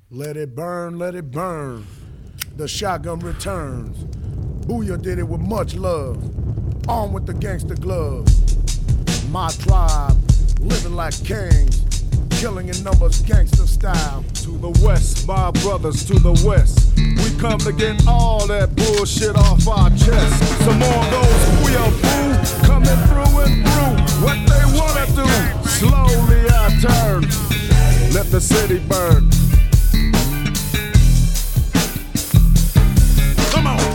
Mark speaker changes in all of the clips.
Speaker 1: Let it burn, let it burn. The shotgun returns. Booyah did it with much love. On with the gangster gloves. My tribe, living like kings. Killing in numbers, gangster style.
Speaker 2: To the west, my brothers, to the west. We come to get all that bullshit off our chest. Some more goes booyah boo, coming through and through. What they wanna do, slowly I turn. Let the city burn. Come on.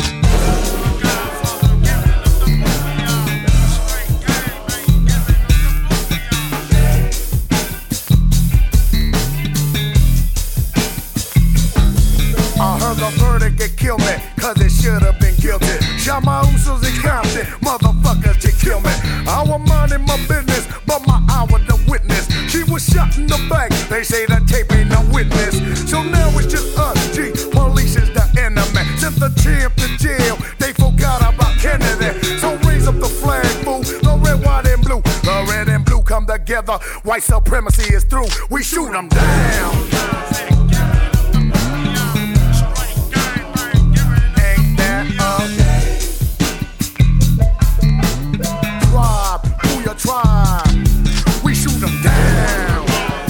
Speaker 1: I heard the verdict and killed me, cause it should have been guilty. Shot my Usos in Compton, motherfuckers to kill me. I was minding my business, but my eye was the witness. She was shot in the back, they say the tape ain't no witness. So now it's just us, G, police is the enemy. Sent the champ to jail, they forgot about Kennedy. So raise up the flag, fool, the red, white, and blue. The red and blue come together, white supremacy is through. We shoot them down. Tribe, we shoot them down.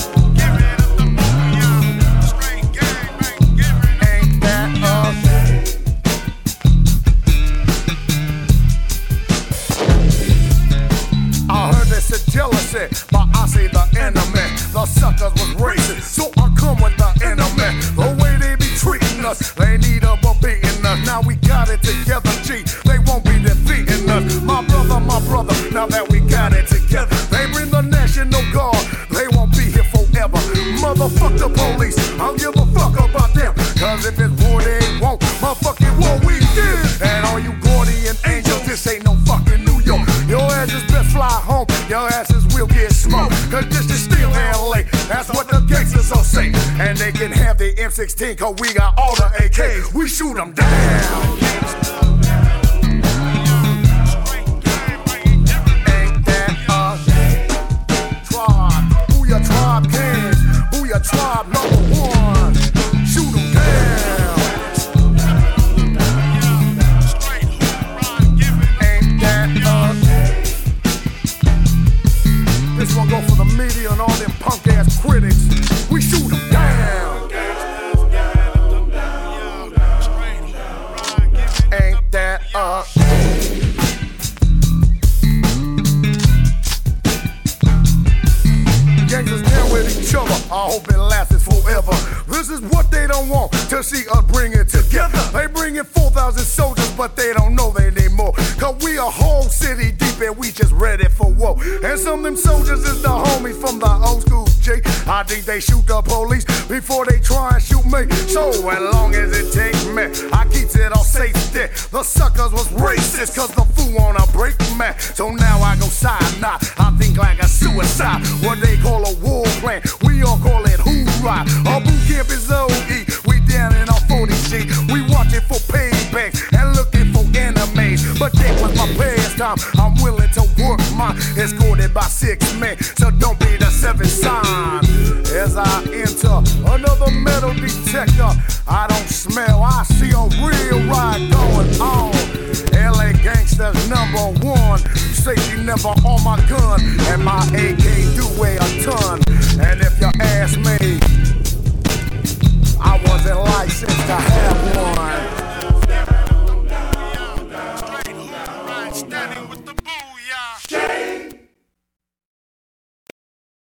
Speaker 1: Ain't that us? I heard this is jealousy, but I see the enemy. The suckers was racist, so I come with the enemy. The way they be treating us, they need a beating us. Now we got it together, G. They won't be defeating us. My brother, now that we got it together, they bring the National Guard. They won't be here forever. Motherfuck the police, I don't give a fuck about them. Cause if it's war, they won't. Motherfucking war, we did. And all you guardian angels, this ain't no fucking New York. Your asses best fly home, your asses will get smoked. Cause this is still LA, that's what the gangsters all say. And they can have the M16, cause we got all the AKs. We shoot them down. Tribe kings, booyah tribe number one. Shoot them down. Ain't that us? This one go for the media and all them punk ass critics. We shoot them down. Ain't that us? Gangsters down with each other, I hope it lasts forever. This is what they don't want, to see us bring it together. They bring in 4,000 soldiers, but they don't know they need more. Cause we a whole city deep and we just ready for war. And some of them soldiers is the homies from the old school G. I think they shoot the police before they try and shoot me. So as long as it takes me, I keeps it all safety. The suckers was racist, cause the fool wanna break me. So now I go side knot, I think like a suicide. What they call a war plan, we all call it hoorah. Our boot camp is OE, we down in our 40G. We watching for paybacks and looking for enemies. But that was my pastime, I'm willing to work mine. Escorted by 6 men, so don't be the 7th sign. As I enter another metal detector, I don't smell, I see a real ride going on. LA gangsters #1, safety never on my gun, and my AK do weigh a ton. And if you ask me,